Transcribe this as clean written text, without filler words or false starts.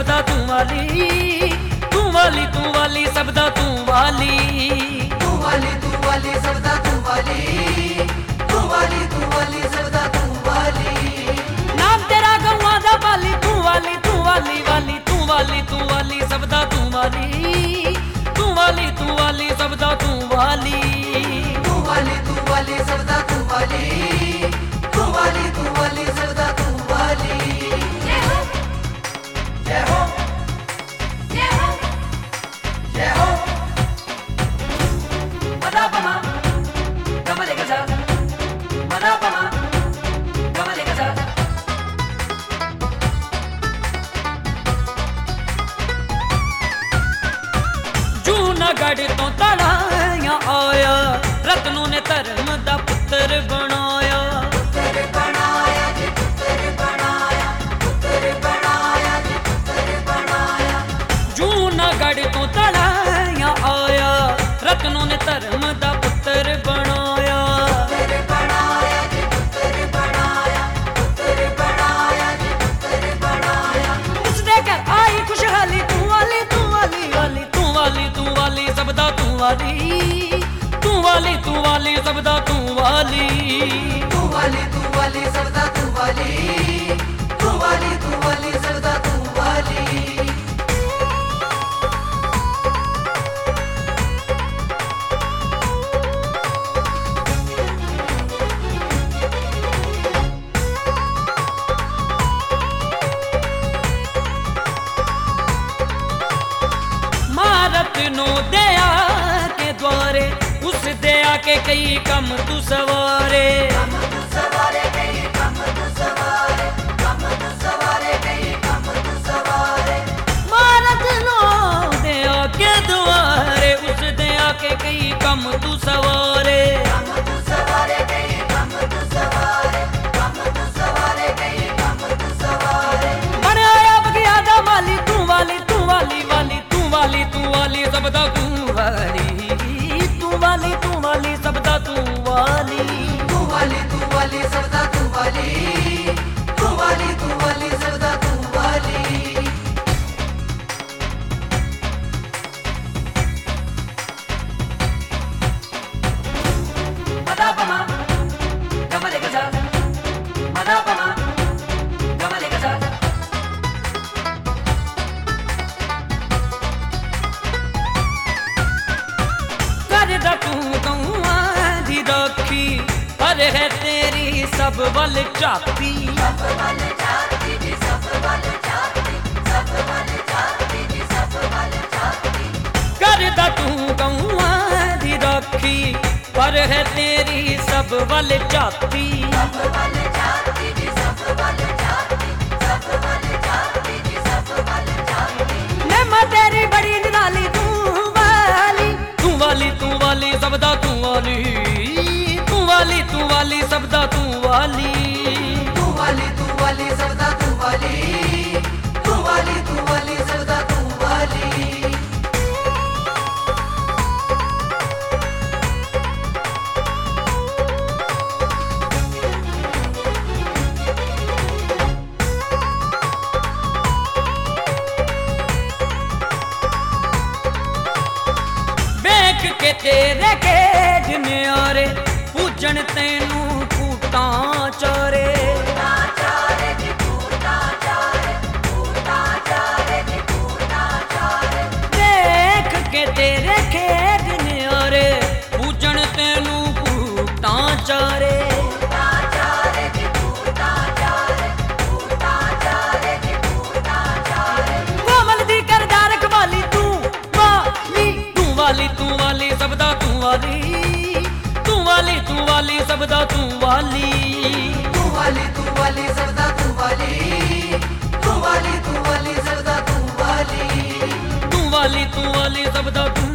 सबदा तू वाली, तू वाली, तू वाली सबदा तू वाली, तू वाली, तू वाली सबदा तू वाली, तू वाली, तू वाली सबदा तू वाली। नाम तेरा गौआ दा वाली, तू वाली, तू वाली वाली, तू वाली, तू वाली सबदा तू वाली, तू वाली, तू वाली सबदा तू वाली, तू वाली, तू वाली सबदा तू वाली, तू वाली, तू वाली सबदा तू वाली। जय हो, जय हो, जय हो, जय हो। मदापमा गमले गजा, मदापमा गमले गजा। जूनागढ़ तो तड़ाया आया, रत्नों ने धर्म दा पुत्र बनाया, पुत्र बनाया जी, पुत्र बनाया, पुत्र बनाया जी, पुत्र बनाया। जूनागढ़ तो तड़ाया आया, रत्नों ने धर्म दा पुत्र बनाया, पुत्र बनाया जी, पुत्र बनाया, पुत्र बनाया जी, पुत्र बनाया। उसने घर आई खुशहाली, तू वाली, तू वाली वाली, तू वाली, तू वाली सबदा तू वाली, तू वाली, तू वाली सबदा तू वाली, तू वाली, तू वाली सबदा तू वाली, तू वाली, तू वाली सबदा तू वाली। मारत नो दया के द्वारे, उस दया के कई कम तू सवारे, कम तू सवारे गई, कम तू सवारे, कम तू सवारे गई, कम तू सवारे। मारत नो दया के द्वारे, उस दया के कई कम तू सवारे, कम तू सवारे गई, कम तू सवारे, कम तू सवारे गई, कम तू सवारे। बनाया बगियादा माली, तू वाली, तू वाली वाली, तू वाली, तू वाली सबदा तू वाली, तू वाली, तू वाली सबदा तू वाली, तू वाली, तू वाली सबदा तू वाली, तू वाली, तू वाली सबदा तू वाली। मदापमा गमले गजा, मदापमा गमले गजा। करदा तू गौआ दी राखी, पर है तेरी सब बल चापी, सब बल जाती जी, सब बल जाती, सब बल जाती जी, सब बल जाती। करदा तू गौआ दी राखी, पर है तेरी सब बल चापी, सब बल जाती जी, सब बल जाती, सब बल जाती जी, सब बल जाती। मैं तेरी बड़ी निराली, तू वाली, तू वाली, तू वाली सबदा तू वाली, तू वाली, तू वाली सबदा तू वाली, तू वाली, तू वाली सबदा तू वाली, तू वाली, तू वाली सबदा तू वाली। वेख के तेरे गेज न्यारे, पूजन तेनू कूटां चारे, चारे जी पूता चारे, पूता चारे जी पूता चारे। देख के तेरे खेत न्यारे, पूजन तेनू कूटां चारे, पूता चारे जी पूता चारे, पूता चारे जी पूता चारे। कोमल दी करदार रखवाली, तू वाली, तू वाली, तू वाली सबदा तू वाली, तू वाली, तू वाली सबदा तू वाली, तू वाली, तू वाली सबदा तू वाली, तू वाली, तू वाली सबदा तू वाली। तू वाली, तू वाली सबदा तू